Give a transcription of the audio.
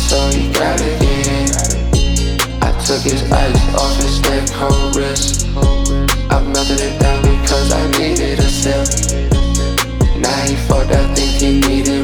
so he gotta get in. I took his ice off his neck, cold wrist. I melted it down because I needed a sip. Now he fucked, I think he needed